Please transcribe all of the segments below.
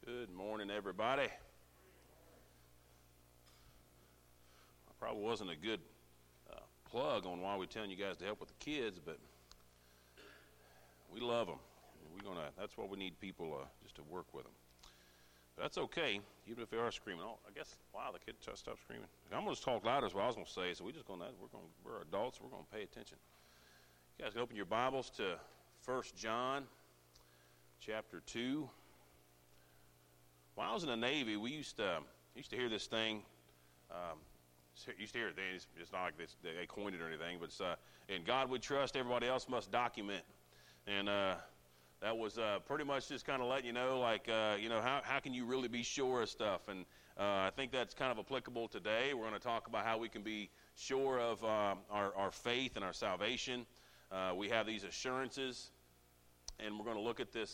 Good morning, everybody. I probably wasn't a good plug on why we're telling you guys to help with the kids, but we love them. That's why we need people just to work with them. But that's okay, even if they are screaming. Oh, I guess, wow, the kid stopped screaming. I'm going to talk louder is what I was going to say, so we're adults, we're going to pay attention. You guys can open your Bibles to 1 John chapter 2. When I was in the Navy, we used to hear this thing. Used to hear it then. It's not like they coined it or anything, but it's in God we trust, everybody else must document. And that was pretty much just kind of letting you know, like, how can you really be sure of stuff? And I think that's kind of applicable today. We're going to talk about how we can be sure of our faith and our salvation. We have these assurances, and we're going to look at this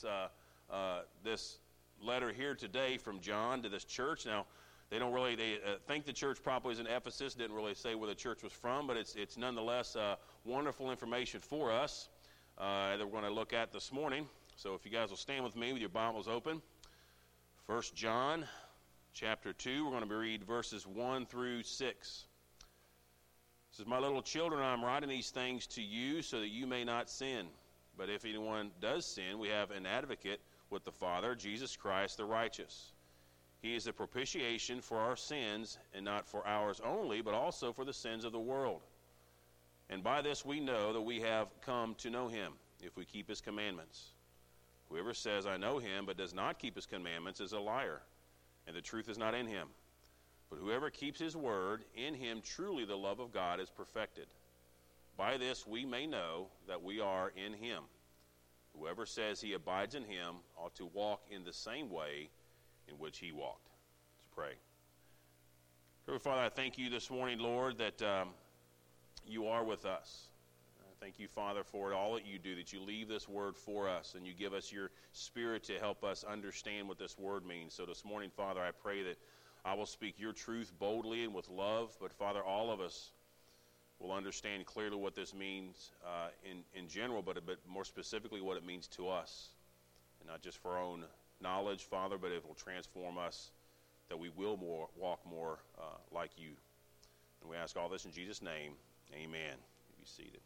letter here today from John to this church. Now, they think the church probably is in Ephesus. Didn't really say where the church was from, but it's nonetheless wonderful information for us that we're going to look at this morning. So if you guys will stand with me with your Bibles open. 1 John chapter 2, we're going to read verses 1 through 6. It says, "My little children, I am writing these things to you so that you may not sin. But if anyone does sin, we have an advocate with the Father, Jesus Christ the righteous. He is the propitiation for our sins, and not for ours only, but also for the sins of the world. And by this we know that we have come to know him, if we keep his commandments. Whoever says, I know him, but does not keep his commandments is a liar, and the truth is not in him. But whoever keeps his word, in him truly the love of God is perfected. By this we may know that we are in him. Whoever says he abides in him ought to walk in the same way in which he walked." Let's pray. Dear Father, I thank you this morning, Lord, that you are with us. I thank you, Father, for all that you do, that you leave this word for us, and you give us your Spirit to help us understand what this word means. So this morning, Father, I pray that I will speak your truth boldly and with love, but Father, all of us will understand clearly what this means in general, but more specifically what it means to us. And not just for our own knowledge, Father, but it will transform us, that we will walk more like you. And we ask all this in Jesus' name. Amen. Be seated.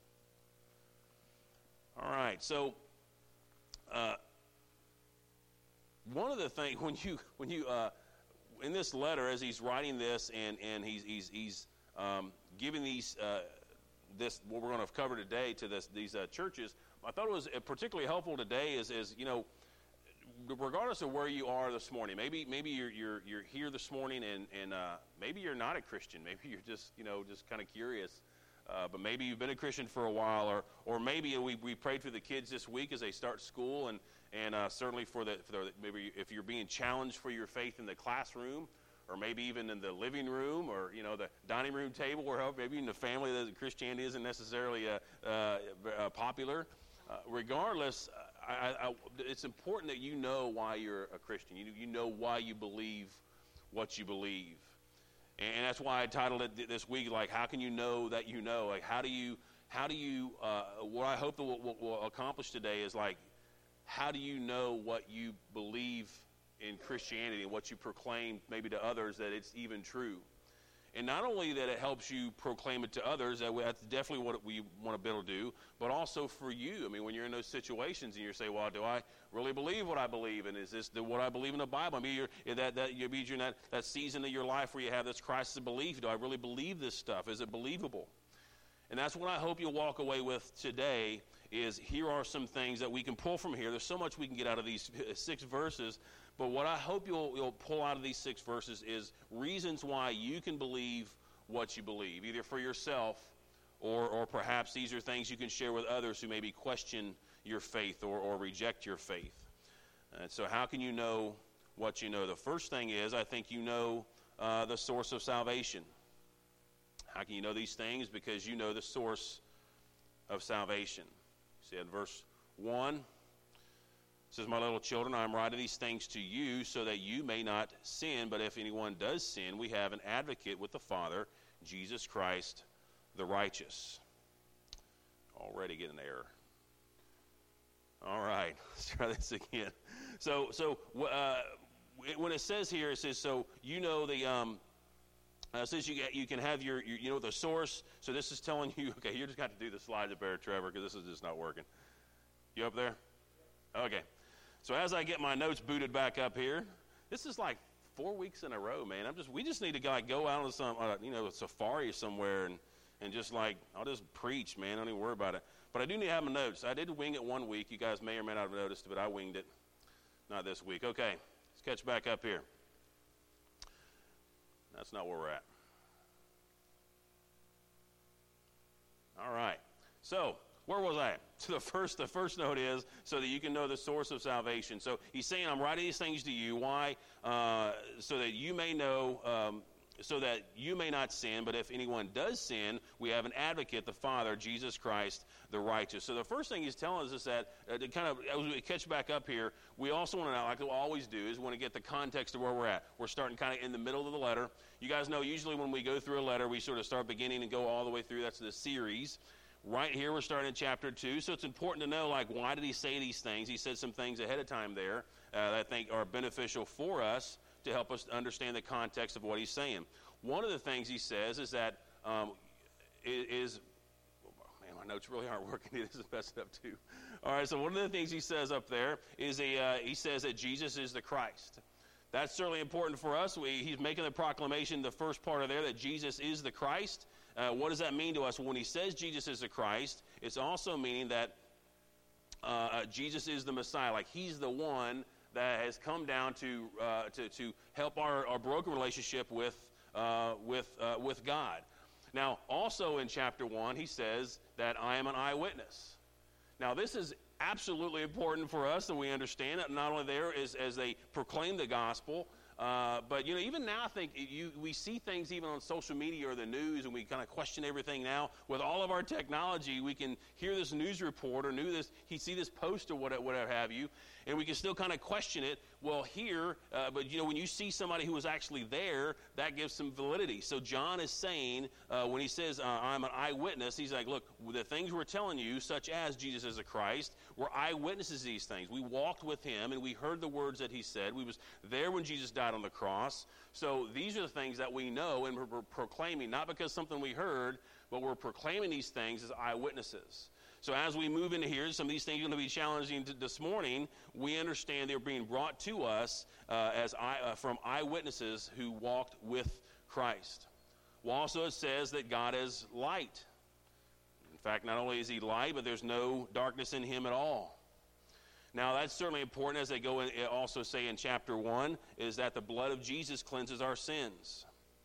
All right, so one of the things, when you in this letter, as he's writing this and he's giving these this what we're going to cover today to these churches, I thought it was particularly helpful today is regardless of where you are this morning, maybe you're here this morning and maybe you're not a Christian, maybe you're just kind of curious, but maybe you've been a Christian for a while, or maybe we prayed for the kids this week as they start school, and certainly for the maybe if you're being challenged for your faith in the classroom, or maybe even in the living room, or the dining room table, or maybe in the family that Christianity isn't necessarily popular. Regardless, it's important that you know why you're a Christian. You know why you believe what you believe, and that's why I titled it this week, like, how can you know that you know? Like, how do you? What I hope that we'll accomplish today is, like, how do you know what you believe in Christianity and what you proclaim maybe to others, that it's even true? And not only that it helps you proclaim it to others, that's definitely what we want to be able to do, but also for you. I mean, when you're in those situations and you're saying, well, do I really believe what I believe? And is this what I believe in the Bible? I mean, you're in that season of your life where you have this crisis of belief. Do I really believe this stuff? Is it believable? And that's what I hope you'll walk away with today, is here are some things that we can pull from here. There's so much we can get out of these 6 verses. But what I hope you'll pull out of these 6 verses is reasons why you can believe what you believe, either for yourself or perhaps these are things you can share with others who maybe question your faith or reject your faith. And so how can you know what you know? The first thing is, I think you know the source of salvation. How can you know these things? Because you know the source of salvation. See, in verse 1, it says, "My little children, I am writing these things to you so that you may not sin. But if anyone does sin, we have an advocate with the Father, Jesus Christ the righteous." Already getting an error. All right, let's try this again. So when it says here, it says, so you know the, it says you can have your you know, the source. So this is telling you, okay, you just got to do the slides up there, Trevor, because this is just not working. You up there? Okay. So as I get my notes booted back up here, this is like 4 weeks in a row, man. We just need to go out on some, you know, a safari somewhere and just like, I'll just preach, man. Don't even worry about it. But I do need to have my notes. I did wing it 1 week. You guys may or may not have noticed it, but I winged it. Not this week. Okay, let's catch back up here. That's not where we're at. All right. So, where was I at? So the first note is so that you can know the source of salvation. So he's saying, I'm writing these things to you. Why? So that you may know, so that you may not sin. But if anyone does sin, we have an advocate, the Father, Jesus Christ, the righteous. So the first thing he's telling us is that, to kind of, as we catch back up here, we also want to know, like we always do, is we want to get the context of where we're at. We're starting kind of in the middle of the letter. You guys know, usually when we go through a letter, we sort of start beginning and go all the way through. That's the series. Right here, we're starting in chapter 2, so it's important to know, like, why did he say these things? He said some things ahead of time there that I think are beneficial for us to help us understand the context of what he's saying. One of the things he says is that man, my notes really aren't working. This is messing up too. All right, so one of the things he says up there is he says that Jesus is the Christ. That's certainly important for us. He's making the proclamation, the first part of there, that Jesus is the Christ. What does that mean to us? Well, when he says Jesus is the Christ, it's also meaning that Jesus is the Messiah. Like, he's the one that has come down to help our broken relationship with God. Now, also in chapter 1, he says that I am an eyewitness. Now, this is absolutely important for us, and we understand that not only there is as they proclaim the gospel, but, you know, even now I think we see things even on social media or the news, and we kind of question everything now. With all of our technology, we can hear this news report or see this post or whatever have you, and we can still kind of question it. Well, here, but, you know, when you see somebody who was actually there, that gives some validity. So John is saying, when he says, I'm an eyewitness, he's like, look, the things we're telling you, such as Jesus is a Christ, we're eyewitnesses of these things. We walked with him, and we heard the words that he said. We was there when Jesus died on the cross. So these are the things that we know, and we're proclaiming, not because something we heard, but we're proclaiming these things as eyewitnesses. So as we move into here, some of these things are going to be challenging this morning. We understand they're being brought to us from eyewitnesses who walked with Christ. Well, also it says that God is light. In fact, not only is he light, but there's no darkness in him at all. Now, that's certainly important, as they go and also say in chapter 1, is that the blood of Jesus cleanses our sins.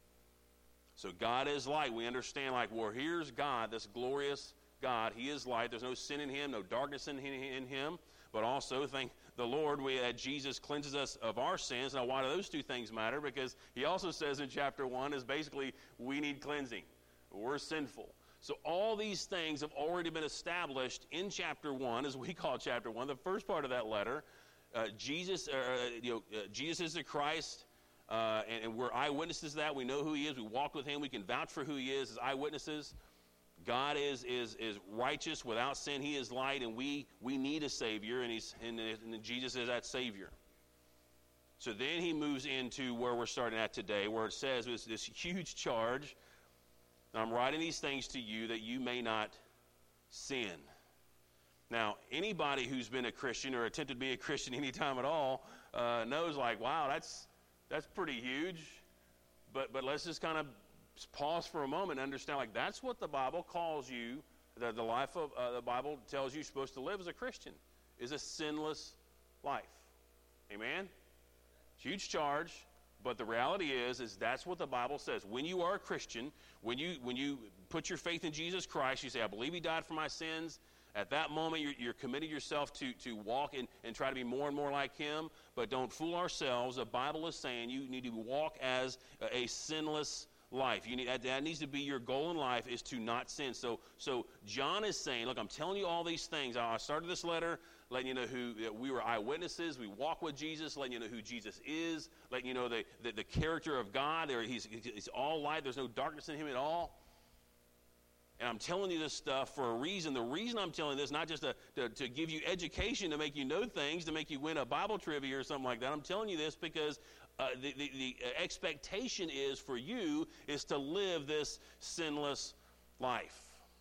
So God is light. We understand, like, well, here's God, this glorious God. He is light. There's no sin in him, no darkness in him. But also, thank the Lord, that Jesus cleanses us of our sins. Now, why do those two things matter? Because he also says in chapter 1 is basically we need cleansing. We're sinful. So all these things have already been established in chapter 1, as we call chapter 1, the first part of that letter. Jesus is the Christ, and we're eyewitnesses to that. We know who he is. We walk with him. We can vouch for who he is as eyewitnesses. God is righteous, without sin. He is light, and we need a Savior, and Jesus is that Savior. So then he moves into where we're starting at today, where it says this huge charge. I'm writing these things to you that you may not sin. Now, anybody who's been a Christian or attempted to be a Christian any time at all knows, like, wow, that's pretty huge. But let's just kind of pause for a moment and understand, like, that's what the Bible calls you, the life of the Bible tells you you're supposed to live as a Christian, is a sinless life. Amen? Huge charge. But the reality is that's what the Bible says. When you are a Christian, when you put your faith in Jesus Christ, you say, I believe he died for my sins. At that moment, you're committed yourself to walk and try to be more and more like him. But don't fool ourselves. The Bible is saying you need to walk as a sinless life. That needs to be your goal in life, is to not sin. So John is saying, look, I'm telling you all these things. I started this letter letting you know who we were eyewitnesses. We walk with Jesus, letting you know who Jesus is, letting you know the character of God. He's all light. There's no darkness in him at all. And I'm telling you this stuff for a reason. The reason I'm telling this, not just to give you education, to make you know things, to make you win a Bible trivia or something like that. I'm telling you this because the expectation is for you is to live this sinless life.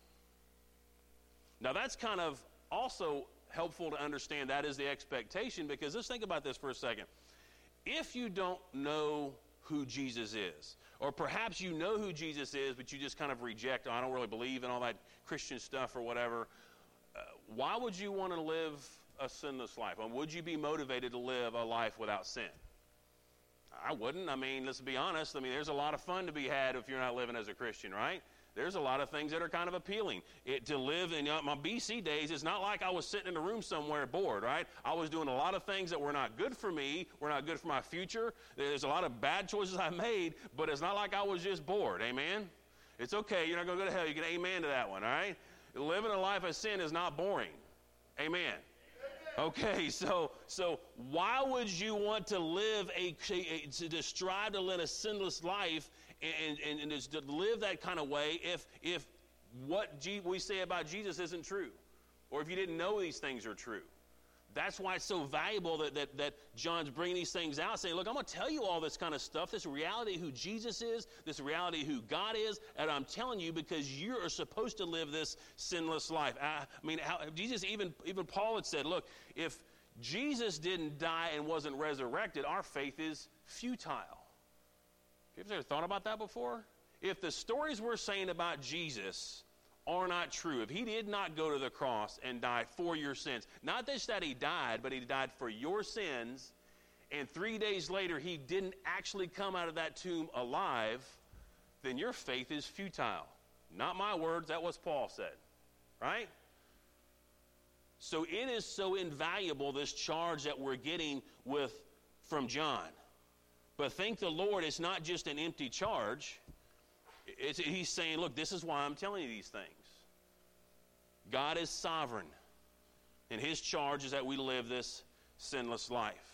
Now that's kind of also helpful to understand that is the expectation, because let's think about this for a second. If you don't know who Jesus is, or perhaps you know who Jesus is, but you just kind of reject, I don't really believe in all that Christian stuff or whatever, why would you want to live a sinless life? Or would you be motivated to live a life without sin? I wouldn't. I mean, let's be honest. I mean, there's a lot of fun to be had if you're not living as a Christian, right? There's a lot of things that are kind of appealing. To live in my BC days, it's not like I was sitting in a room somewhere bored, right? I was doing a lot of things that were not good for me, were not good for my future. There's a lot of bad choices I made, but it's not like I was just bored, amen? It's okay. You're not going to go to hell. You can amen to that one, all right? Living a life of sin is not boring, amen? Okay, so why would you want to live to strive to live a sinless life and just to live that kind of way if what we say about Jesus isn't true, or if you didn't know these things are true? That's why it's so valuable that John's bringing these things out, saying, look, I'm going to tell you all this kind of stuff, this reality who Jesus is, this reality who God is, and I'm telling you because you are supposed to live this sinless life. I mean, Jesus, even Paul had said, look, if Jesus didn't die and wasn't resurrected, our faith is futile. Have you ever thought about that before? If the stories we're saying about Jesus are not true, if he did not go to the cross and die for your sins, not just that he died, but he died for your sins, and 3 days later he didn't actually come out of that tomb alive, then your faith is futile. Not my words, that was Paul said, right? So it is so invaluable, this charge that we're getting from John. But thank the Lord, it's not just an empty charge. He's saying, look, this is why I'm telling you these things. God is sovereign, and his charge is that we live this sinless life.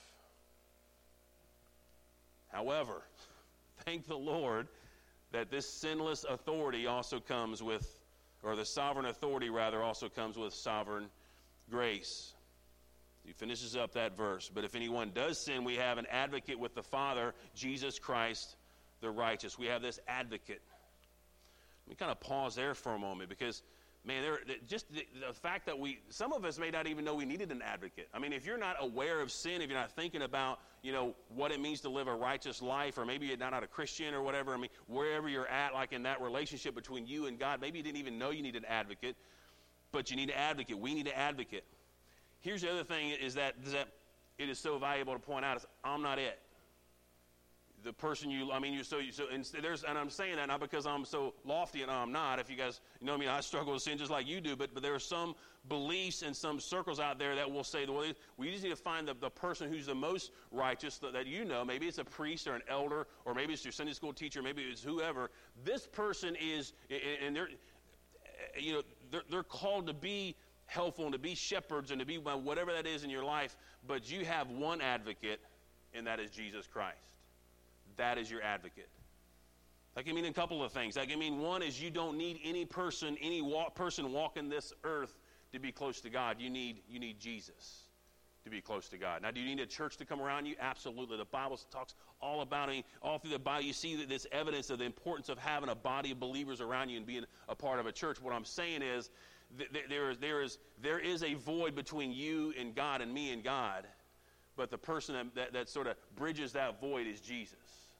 However, thank the Lord that this sinless authority also comes with, or the sovereign authority rather, also comes with sovereign grace. He finishes up that verse. But if anyone does sin, we have an advocate with the Father, Jesus Christ the righteous. We have this advocate. Let me kind of pause there for a moment, because, man, just the fact that some of us may not even know we needed an advocate. I mean, if you're not aware of sin, if you're not thinking about, what it means to live a righteous life, or maybe you're not a Christian or whatever, I mean, wherever you're at, like in that relationship between you and God, maybe you didn't even know you need an advocate, but you need an advocate. We need an advocate. Here's the other thing is that it is so valuable to point out is I'm not it. The person and I'm saying that not because I'm so lofty and I'm not. If you guys, I struggle with sin just like you do, but there are some beliefs and some circles out there that will say, well, we just need to find the person who's the most righteous that maybe it's a priest or an elder, or maybe it's your Sunday school teacher, maybe it's whoever. This person is, and they're called to be helpful and to be shepherds and to be whatever that is in your life, but you have one advocate, and that is Jesus Christ. That is your advocate. That can mean a couple of things. That can mean, one is you don't need any person walking this earth to be close to God. You need Jesus to be close to God. Now, do you need a church to come around you? Absolutely. The Bible talks all about it. All through the Bible, you see this evidence of the importance of having a body of believers around you and being a part of a church. What I'm saying is, there is a void between you and God and me and God, but the person that sort of bridges that void is Jesus.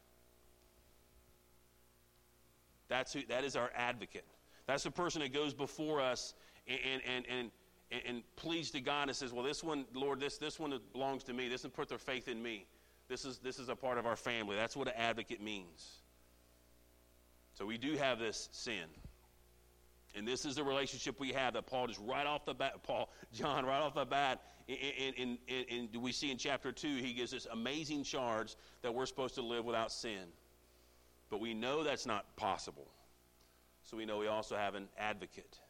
That is our advocate. That's the person that goes before us and pleads to God and says, well, this one, Lord, this one belongs to me. This one put their faith in me. This is a part of our family. That's what an advocate means. So we do have this sin. And this is the relationship we have that John right off the bat, and we see in chapter 2, he gives this amazing charge that we're supposed to live without sin. But we know that's not possible. So we know we also have an advocate.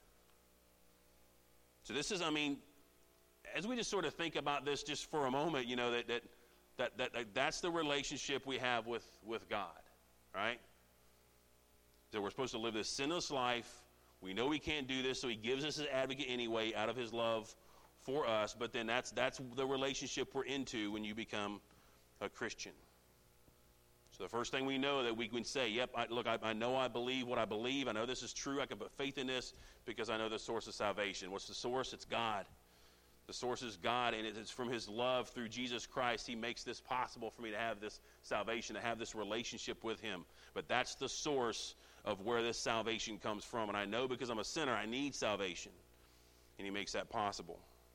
So this is, as we just sort of think about this just for a moment, that's the relationship we have with God, right? That we're supposed to live this sinless life We know we can't do this, so he gives us his advocate anyway out of his love for us, but then that's the relationship we're into when you become a Christian. So the first thing we know that we can say, yep, I know I believe what I believe. I know this is true. I can put faith in this because I know the source of salvation. What's the source? It's God. The source is God, and it's from his love through Jesus Christ. He makes this possible for me to have this salvation, to have this relationship with him. But that's the source of where this salvation comes from. And I know because I'm a sinner, I need salvation. And he makes that possible.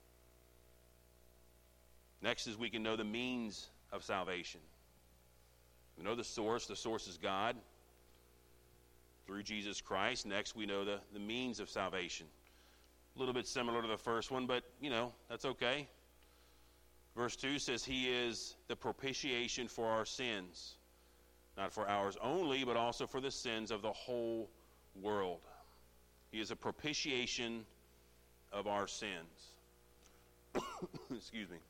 Next is we can know the means of salvation. We know the source. The source is God through Jesus Christ. Next, we know the means of salvation. A little bit similar to the first one, but, that's okay. Verse 2 says, he is the propitiation for our sins. Not for ours only, but also for the sins of the whole world. He is a propitiation of our sins. Excuse me.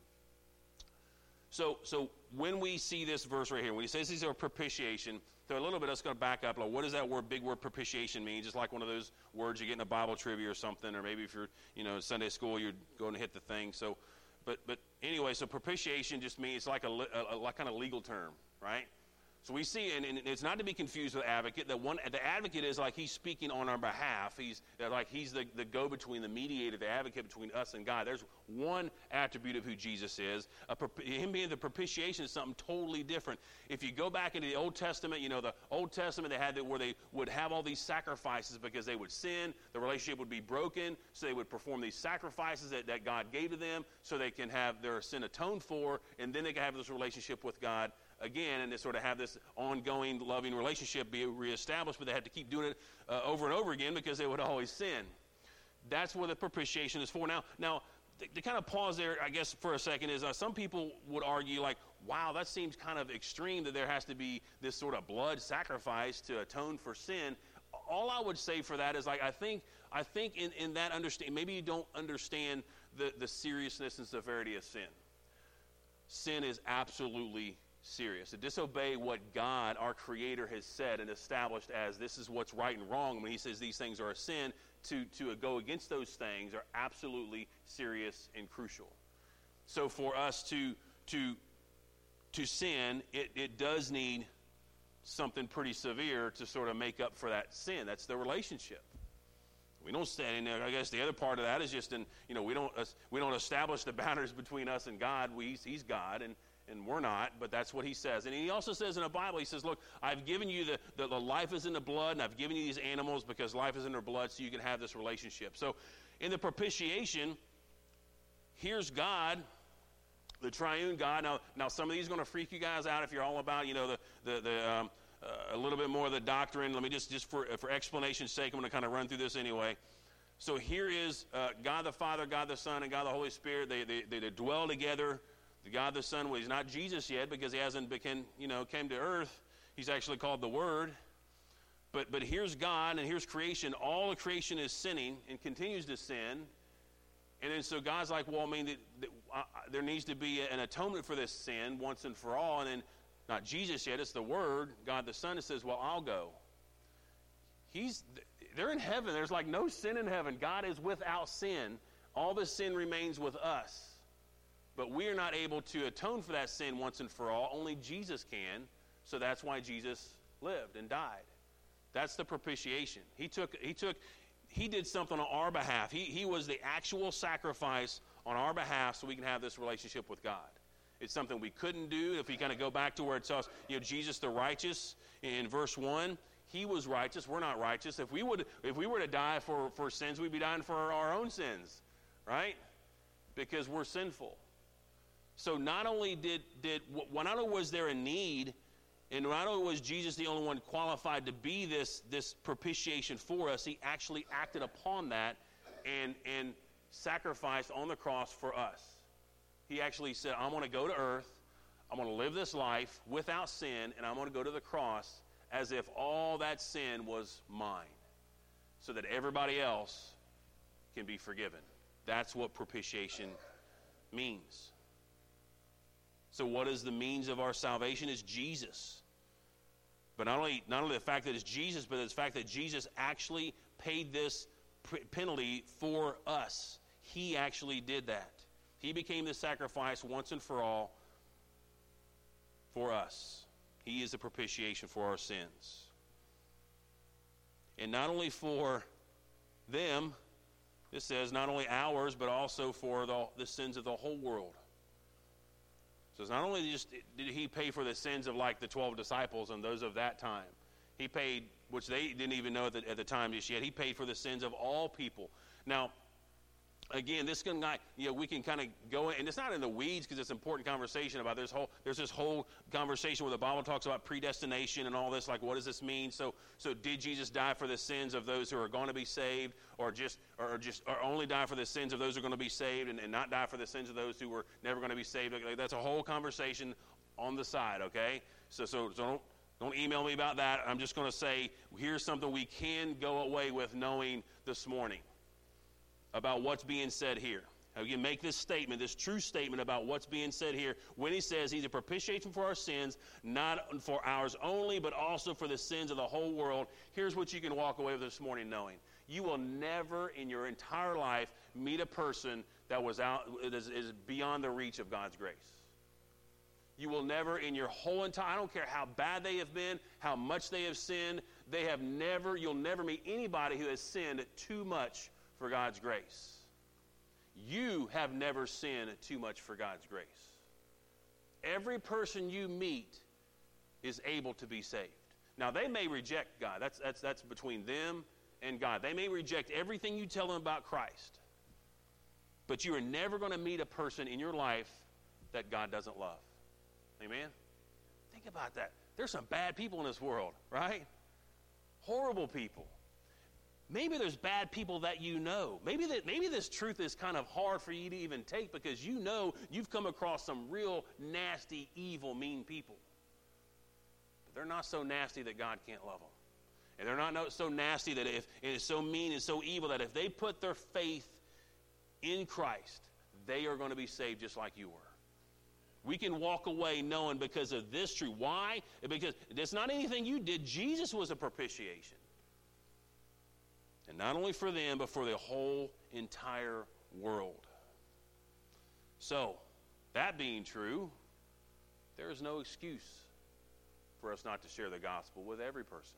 So when we see this verse right here, when he says he's a propitiation, so a little bit, let's go back up. Like, what does that big word propitiation mean? Just like one of those words you get in a Bible trivia or something, or maybe if you're, in Sunday school, you're going to hit the thing. So, but anyway, so propitiation just means it's like a kind of legal term, right? So we see, and it's not to be confused with advocate. The advocate is like he's speaking on our behalf. He's the go-between, the mediator, the advocate between us and God. There's one attribute of who Jesus is. Him being the propitiation is something totally different. If you go back into the Old Testament, the Old Testament they had where they would have all these sacrifices because they would sin. The relationship would be broken, so they would perform these sacrifices that God gave to them so they can have their sin atoned for, and then they can have this relationship with God again, and to sort of have this ongoing, loving relationship be reestablished, but they had to keep doing it over and over again because they would always sin. That's what the propitiation is for. Now, to kind of pause there, I guess, for a second, is some people would argue, like, wow, that seems kind of extreme that there has to be this sort of blood sacrifice to atone for sin. All I would say for that is, like, I think in that understanding, maybe you don't understand the seriousness and severity of sin. Sin is absolutely serious. To disobey what God, our Creator, has said and established as this is what's right and wrong, when he says these things are a sin, to go against those things are absolutely serious and crucial. So for us to sin, it does need something pretty severe to sort of make up for that sin. That's the relationship. We don't stand in there. I guess the other part of that is just we don't establish the boundaries between us and God. He's God, and we're not, but that's what he says. And he also says in the Bible, he says, look, I've given you the life is in the blood, and I've given you these animals because life is in their blood so you can have this relationship. So in the propitiation, here's God, the triune God. Now some of these are going to freak you guys out if you're all about, a little bit more of the doctrine. Let me just for explanation's sake, I'm going to kind of run through this anyway. So here is God the Father, God the Son, and God the Holy Spirit. They dwell together. The God the Son, well, he's not Jesus yet because he hasn't came to earth. He's actually called the Word. But here's God and here's creation. All of creation is sinning and continues to sin. And then so God's like, well, I mean, there needs to be an atonement for this sin once and for all. And then not Jesus yet, it's the Word, God the Son, that says, well, I'll go. They're in heaven. There's like no sin in heaven. God is without sin. All the sin remains with us. But we are not able to atone for that sin once and for all. Only Jesus can. So that's why Jesus lived and died. That's the propitiation. He did something on our behalf. He was the actual sacrifice on our behalf so we can have this relationship with God. It's something we couldn't do. If we kind of go back to where it tells, Jesus the righteous in verse 1, he was righteous. We're not righteous. If we were to die for sins, we'd be dying for our own sins, right? Because we're sinful. So not only was there a need, and not only was Jesus the only one qualified to be this propitiation for us, he actually acted upon that and sacrificed on the cross for us. He actually said, I'm going to go to earth, I'm going to live this life without sin, and I'm going to go to the cross as if all that sin was mine, so that everybody else can be forgiven. That's what propitiation means. So what is the means of our salvation? Is Jesus. But not only the fact that it's Jesus, but it's the fact that Jesus actually paid this penalty for us. He actually did that. He became the sacrifice once and for all for us. He is the propitiation for our sins. And not only for them, it says not only ours, but also for the sins of the whole world. So it's not only just did he pay for the sins of like the 12 disciples and those of that time. He paid, which they didn't even know at the time just yet. He paid for the sins of all people. Now, again, this can not, we can kind of go in, and it's not in the weeds because it's an important conversation about there's this whole conversation where the Bible talks about predestination and all this, like what does this mean? So did Jesus die for the sins of those who are going to be saved, or only die for the sins of those who are going to be saved and not die for the sins of those who were never going to be saved? Like, that's a whole conversation on the side, okay? So don't email me about that. I'm just going to say here's something we can go away with knowing this morning about what's being said here. We can make this statement, this true statement about what's being said here when he says he's a propitiation for our sins, not for ours only, but also for the sins of the whole world. Here's what you can walk away with this morning knowing. You will never in your entire life meet a person that is beyond the reach of God's grace. You will never in your whole entire, I don't care how bad they have been, how much they have sinned, you'll never meet anybody who has sinned too much for God's grace. You have never sinned too much for God's grace. Every person you meet is able to be saved. Now, they may reject God. That's between them and God. They may reject everything you tell them about Christ. But you are never going to meet a person in your life that God doesn't love. Amen? Think about that. There's some bad people in this world, right? Horrible people. Maybe there's bad people that you know. Maybe this truth is kind of hard for you to even take because you know you've come across some real nasty, evil, mean people. But they're not so nasty that God can't love them. And they're not so nasty that and it's so mean and so evil that if they put their faith in Christ, they are going to be saved just like you were. We can walk away knowing because of this truth. Why? Because it's not anything you did. Jesus was a propitiation. And not only for them, but for the whole entire world. So, that being true, there is no excuse for us not to share the gospel with every person.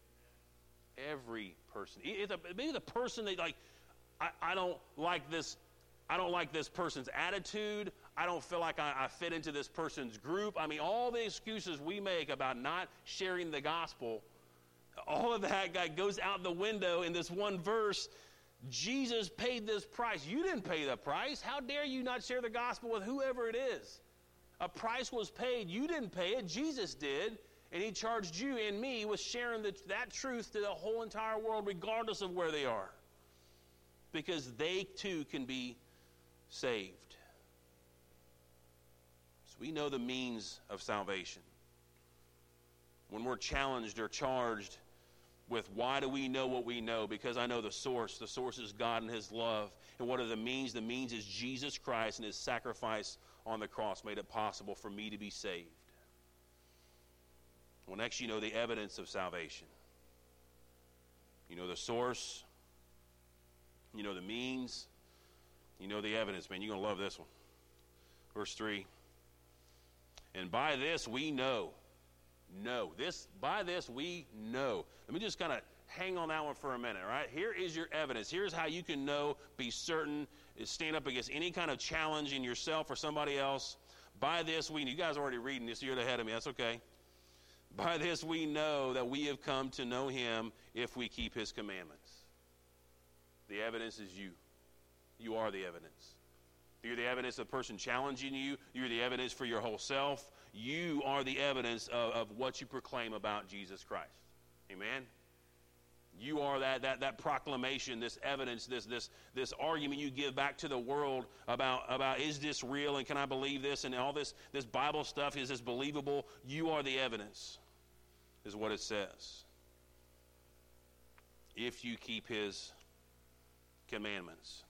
Every person. Maybe the person that I don't like this person's attitude. I don't feel like I fit into this person's group. I mean, all the excuses we make about not sharing the gospel, all of that goes out the window in this one verse. Jesus paid this price. You didn't pay the price. How dare you not share the gospel with whoever it is? A price was paid. You didn't pay it. Jesus did. And he charged you and me with sharing that truth to the whole entire world, regardless of where they are. Because they too can be saved. So we know the means of salvation. When we're challenged or charged with why do we know what we know? Because I know the source. The source is God and his love. And what are the means? The means is Jesus Christ and his sacrifice on the cross made it possible for me to be saved. Well, next you know the evidence of salvation. You know the source. You know the means. You know the evidence. Man, you're going to love this one. Verse 3. And by this we know. By this we know. Let me just kind of hang on that one for a minute, all right? Here is your evidence. Here's how you can know, be certain, stand up against any kind of challenge in yourself or somebody else. By this we know. You guys are already reading this. You're ahead of me. That's okay. By this we know that we have come to know him if we keep his commandments. The evidence is you. You are the evidence. You're the evidence of the person challenging you. You're the evidence for your whole self. You are the evidence of what you proclaim about Jesus Christ. Amen? You are that proclamation, this evidence, this argument you give back to the world about is this real and can I believe this and all this Bible stuff, is this believable? You are the evidence, is what it says. If you keep his commandments.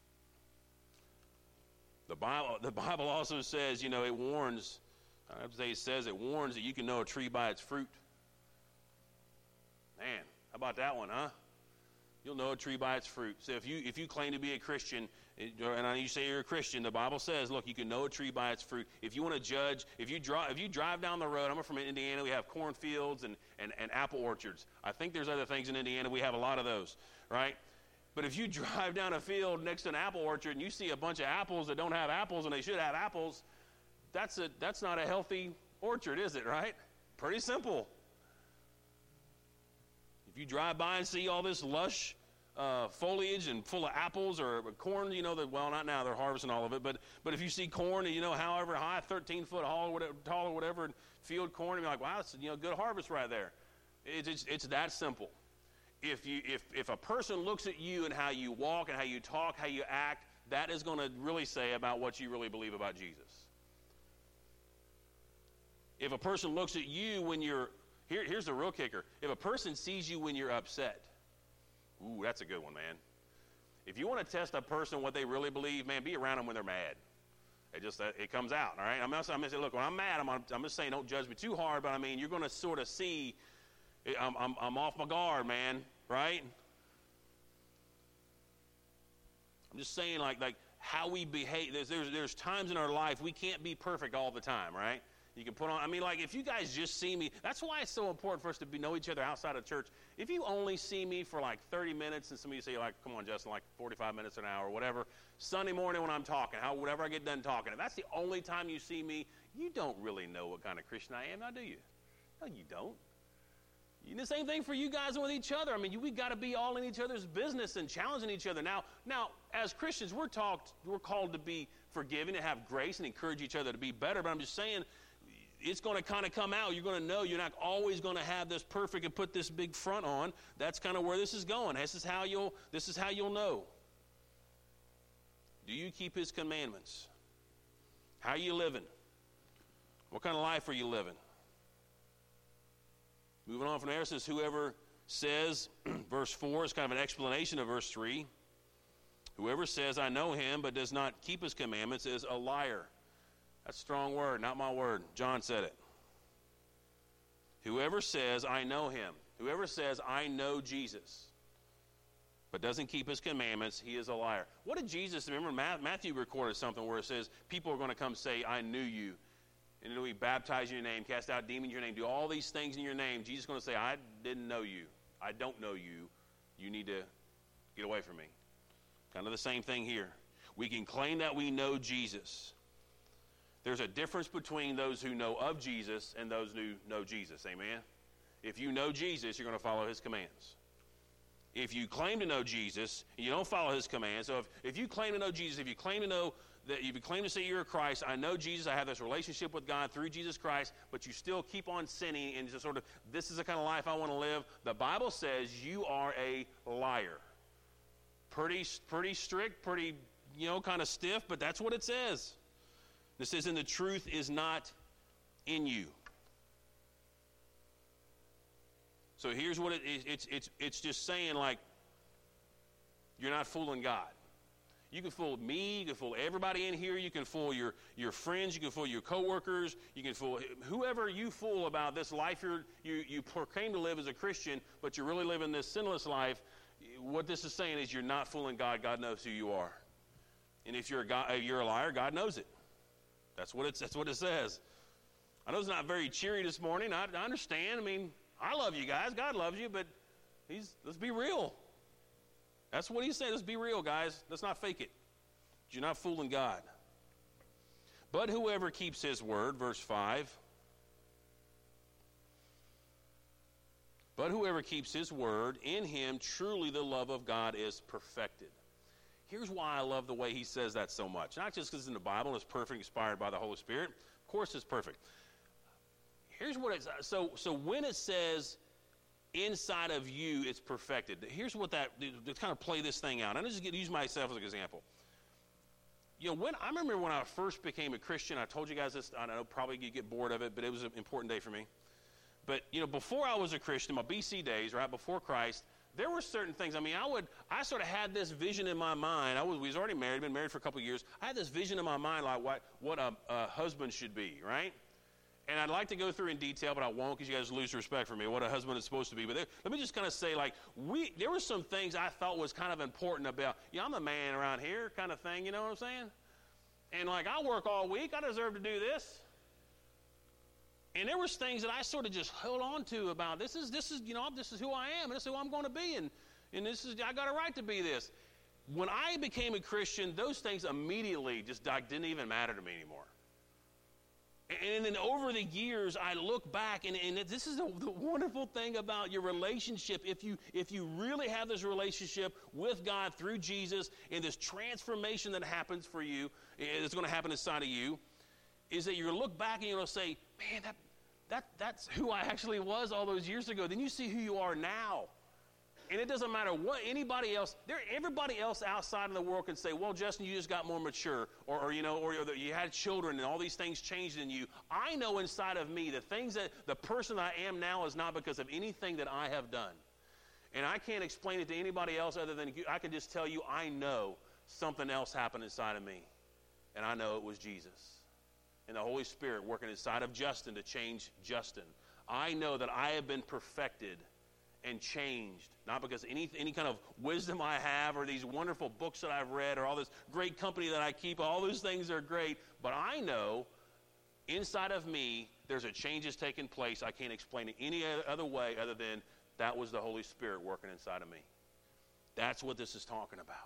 The Bible also says, it warns, I have to say it warns that you can know a tree by its fruit. Man, how about that one, huh? You'll know a tree by its fruit. So if you claim to be a Christian, and you say you're a Christian, the Bible says, look, you can know a tree by its fruit. If you want to judge, if you drive down the road, I'm from Indiana, we have cornfields and apple orchards. I think there's other things in Indiana, we have a lot of those, right? But if you drive down a field next to an apple orchard and you see a bunch of apples that don't have apples and they should have apples, that's not a healthy orchard, is it, right? Pretty simple. If you drive by and see all this lush foliage and full of apples or corn, well, not now, they're harvesting all of it, but if you see corn and however high, 13-foot tall or whatever, field corn, and you're like, wow, that's good harvest right there. It's that simple. If a person looks at you and how you walk and how you talk, how you act, that is going to really say about what you really believe about Jesus. If a person looks at you when here's the real kicker. If a person sees you when you're upset, ooh, that's a good one, man. If you want to test a person what they really believe, man, be around them when they're mad. It comes out, all right? I'm going to say, look, when I'm mad, I'm just saying don't judge me too hard, but I mean, you're going to sort of see I'm off my guard, man, right? I'm just saying like how we behave. There's times in our life we can't be perfect all the time, right? You can put on, if you guys just see me, that's why it's so important for us to know each other outside of church. If you only see me for like 30 minutes and some of you say like, come on, Justin, like 45 minutes, an hour, whatever, Sunday morning when I'm talking, whatever I get done talking, if that's the only time you see me, you don't really know what kind of Christian I am, now do you? No, you don't. The same thing for you guys with each other. We got to be all in each other's business and challenging each other. Now, as Christians, we're called to be forgiving and have grace and encourage each other to be better, but I'm just saying, it's going to kind of come out. You're going to know you're not always going to have this perfect and put this big front on. That's kind of where this is going. This is how you'll know. Do you keep his commandments? How are you living? What kind of life are you living? Moving on from there, it says, whoever says, verse 4 is kind of an explanation of verse 3. Whoever says, I know him, but does not keep his commandments is a liar. That's a strong word, not my word. John said it. Whoever says, I know him. Whoever says, I know Jesus, but doesn't keep his commandments, he is a liar. What did Jesus, remember Matthew recorded something where it says, people are going to come say, I knew you. And then we baptize in your name, cast out demons in your name, do all these things in your name. Jesus is going to say, I didn't know you. I don't know you. You need to get away from me. Kind of the same thing here. We can claim that we know Jesus. There's a difference between those who know of Jesus and those who know Jesus. Amen? If you know Jesus, you're going to follow his commands. If you claim to know Jesus and you don't follow his commands, so if you claim to know Jesus, if you claim to say you're a Christ, I know Jesus, I have this relationship with God through Jesus Christ, but you still keep on sinning and just sort of, this is the kind of life I want to live, the Bible says you are a liar. Pretty strict, pretty, kind of stiff, but that's what it says. It says, and the truth is not in you. So here's what it is. It's just saying, like, you're not fooling God. You can fool me, you can fool everybody in here, you can fool your friends, you can fool your coworkers, you can fool whoever you fool about this life you proclaim to live as a Christian, but you're really living this sinless life. What this is saying is you're not fooling God. God knows who you are. And if you're a liar, God knows it. That's what it says. I know it's not very cheery this morning. I understand. I love you guys. God loves you, but let's be real. That's what he's saying. Let's be real, guys. Let's not fake it. You're not fooling God. But whoever keeps his word, verse 5. But whoever keeps his word, in him truly the love of God is perfected. Here's why I love the way he says that so much. Not just because it's in the Bible, it's perfect, inspired by the Holy Spirit. Of course it's perfect. Here's what it's, so when it says inside of you it's perfected, here's what to kind of play this thing out. I'm just going to use myself as an example. I remember when I first became a Christian, I told you guys this, I know probably you get bored of it, but it was an important day for me. But, before I was a Christian, my BC days, right, before Christ, there were certain things. I sort of had this vision in my mind. We was already married, been married for a couple of years. I had this vision in my mind like what a husband should be, right? And I'd like to go through in detail, but I won't because you guys lose respect for me, what a husband is supposed to be. But let me just kind of say, like, there were some things I thought was kind of important about, I'm the man around here kind of thing, you know what I'm saying? And, like, I work all week. I deserve to do this. And there was things that I sort of just held on to about, this is who I am, and this is who I'm going to be, and I got a right to be this. When I became a Christian, those things immediately just didn't even matter to me anymore. And then over the years, I look back, and this is the wonderful thing about your relationship. If you really have this relationship with God through Jesus, and this transformation that happens for you, it's going to happen inside of you, is that you look back and you're going to say, man, that's who I actually was all those years ago. Then you see who you are now. And it doesn't matter what anybody else, everybody else outside in the world can say, well, Justin, you just got more mature, or you had children and all these things changed in you. I know inside of me the person I am now is not because of anything that I have done. And I can't explain it to anybody else other than I can just tell you I know something else happened inside of me. And I know it was Jesus. And the Holy Spirit working inside of Justin to change Justin. I know that I have been perfected and changed, not because any kind of wisdom I have or these wonderful books that I've read or all this great company that I keep. All those things are great, but I know inside of me there's a change that's taking place. I can't explain it any other way other than that was the Holy Spirit working inside of me. That's what this is talking about.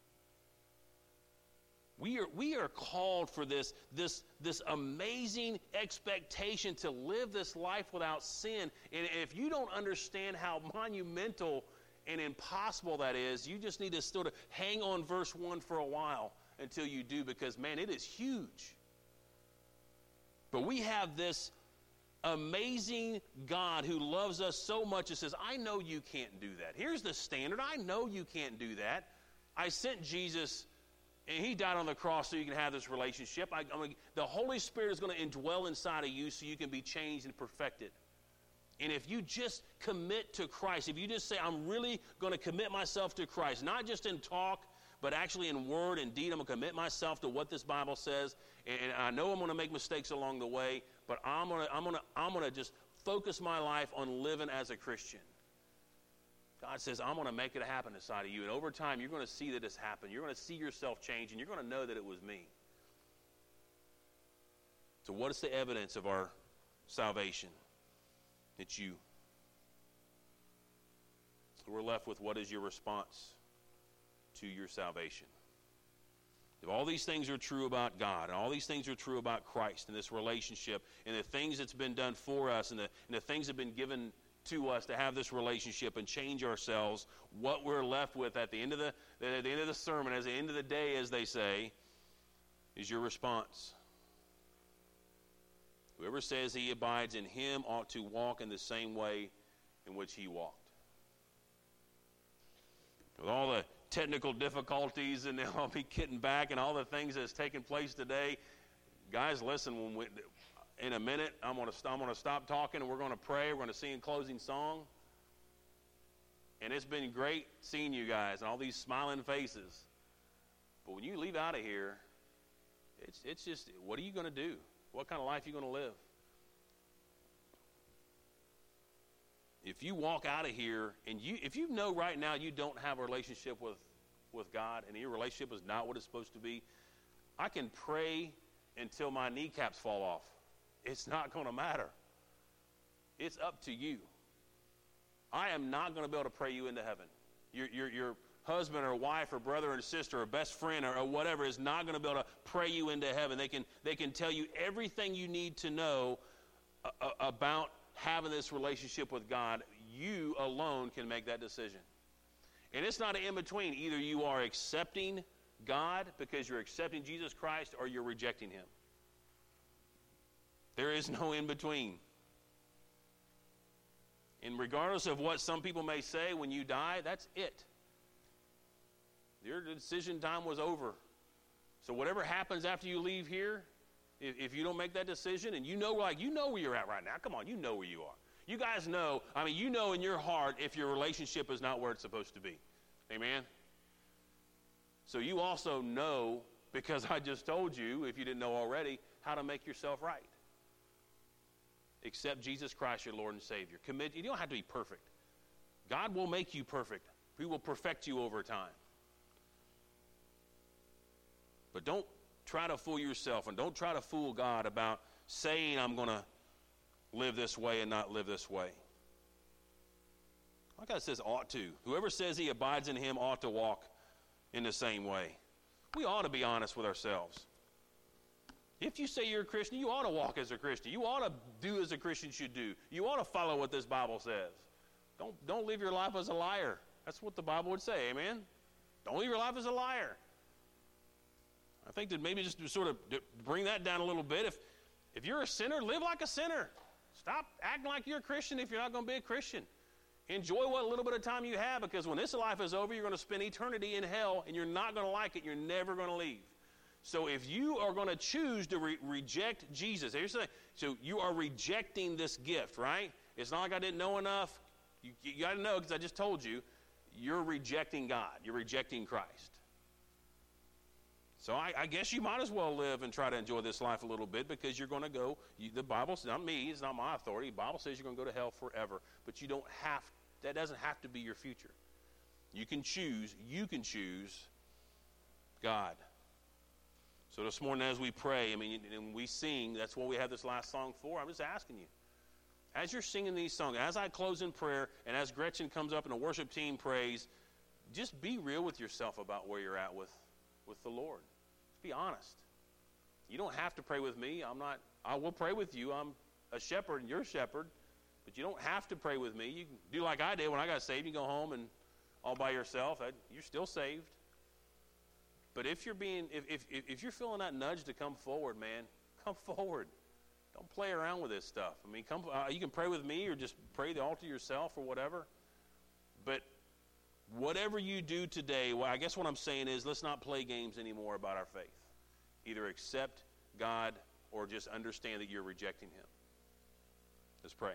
We are called for this amazing expectation to live this life without sin. And if you don't understand how monumental and impossible that is, you just need to sort of hang on verse 1 for a while until you do, because, man, it is huge. But we have this amazing God who loves us so much and says, I know you can't do that. Here's the standard. I know you can't do that. I sent Jesus, and he died on the cross so you can have this relationship. The Holy Spirit is going to indwell inside of you so you can be changed and perfected. And if you just commit to Christ, if you just say, I'm really going to commit myself to Christ, not just in talk, but actually in word and deed, I'm going to commit myself to what this Bible says. And I know I'm going to make mistakes along the way, but I'm going to just focus my life on living as a Christian. God says, I'm going to make it happen inside of you. And over time, you're going to see that it's happened. You're going to see yourself change, and you're going to know that it was me. So what is the evidence of our salvation? It's you. So we're left with, what is your response to your salvation? If all these things are true about God, and all these things are true about Christ and this relationship, and the things that's been done for us, and the things that have been given to us to have this relationship and change ourselves, what we're left with at the end of the sermon, at the end of the day, as they say, is your response. Whoever says he abides in him ought to walk in the same way in which he walked. With all the technical difficulties, and I'll be getting back, and all the things that's taking place today, guys, listen, in a minute, I'm going to stop talking, and we're going to pray. We're going to sing a closing song. And it's been great seeing you guys and all these smiling faces. But when you leave out of here, it's just, what are you going to do? What kind of life are you going to live? If you walk out of here, and if you know right now you don't have a relationship with God, and your relationship is not what it's supposed to be, I can pray until my kneecaps fall off. It's not going to matter. It's up to you. I am not going to be able to pray you into heaven. Your husband or wife or brother or sister or best friend or whatever is not going to be able to pray you into heaven. They can tell you everything you need to know about having this relationship with God. You alone can make that decision. And it's not an in-between. Either you are accepting God because you're accepting Jesus Christ, or you're rejecting him. There is no in-between. And regardless of what some people may say when you die, that's it. Your decision time was over. So whatever happens after you leave here, if you don't make that decision, and you know where you're at right now. Come on, you know where you are. You guys know, you know in your heart if your relationship is not where it's supposed to be. Amen? So you also know, because I just told you, if you didn't know already, how to make yourself right. accept Jesus Christ, your Lord and Savior. Commit. You don't have to be perfect. God will make you perfect. He will perfect you over time. But don't try to fool yourself, and don't try to fool God about saying I'm going to live this way and not live this way. Like God says, ought to. Whoever says he abides in him ought to walk in the same way. We ought to be honest with ourselves. If you say you're a Christian, you ought to walk as a Christian. You ought to do as a Christian should do. You ought to follow what this Bible says. Don't live your life as a liar. That's what the Bible would say, amen? Don't live your life as a liar. I think that maybe just to sort of bring that down a little bit, if you're a sinner, live like a sinner. Stop acting like you're a Christian if you're not going to be a Christian. Enjoy what little bit of time you have, because when this life is over, you're going to spend eternity in hell, and you're not going to like it. You're never going to leave. So if you are going to choose to reject Jesus, here's the thing. So you are rejecting this gift, right? It's not like I didn't know enough. You got to know, because I just told you, you're rejecting God. You're rejecting Christ. So I guess you might as well live and try to enjoy this life a little bit, because you're going to go, the Bible says, not me, it's not my authority, the Bible says you're going to go to hell forever. But you don't have, that doesn't have to be your future. You can choose God. So this morning as we pray, and we sing, that's what we have this last song for. I'm just asking you, as you're singing these songs, as I close in prayer, and as Gretchen comes up and the worship team prays, just be real with yourself about where you're at with the Lord. Just be honest. You don't have to pray with me. I will pray with you. I'm a shepherd and you're a shepherd, but you don't have to pray with me. You can do like I did when I got saved. You go home and all by yourself. You're still saved. But if you're feeling that nudge to come forward, man, come forward. Don't play around with this stuff. You can pray with me or just pray the altar yourself or whatever. But whatever you do today, well, I guess what I'm saying is, let's not play games anymore about our faith. Either accept God or just understand that you're rejecting him. Let's pray.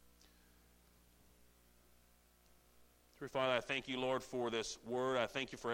Dear Father, I thank you, Lord, for this word. I thank you for